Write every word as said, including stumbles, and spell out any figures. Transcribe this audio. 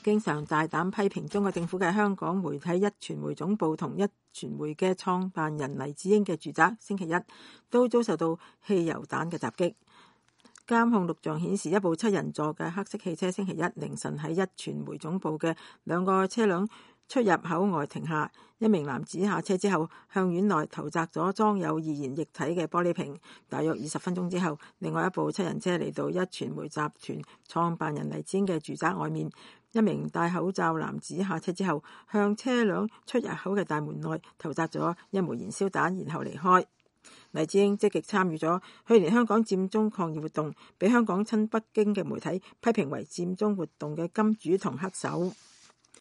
經常大膽批評中國政府嘅香港媒體壹傳媒總部同壹傳媒嘅創辦人黎智英嘅住宅，星期一都遭受到汽油彈嘅襲擊。監控錄像顯示，一部七人座嘅黑色汽車星期一凌晨喺壹傳媒總部嘅兩個車輛出入口外停下，一名男子下車之後向院內投擲咗裝有易燃液體嘅玻璃瓶。大約二十分鐘之後，另外一部七人車嚟到壹傳媒集團創辦人黎智英嘅住宅外面，一名戴口罩男子下車之後向車輛出入口嘅大門內投擲咗一枚燃燒彈，然後離開。黎智英積極參與咗去年香港佔中抗議活動，被香港親北京嘅媒體批評為佔中活動嘅金主同黑手。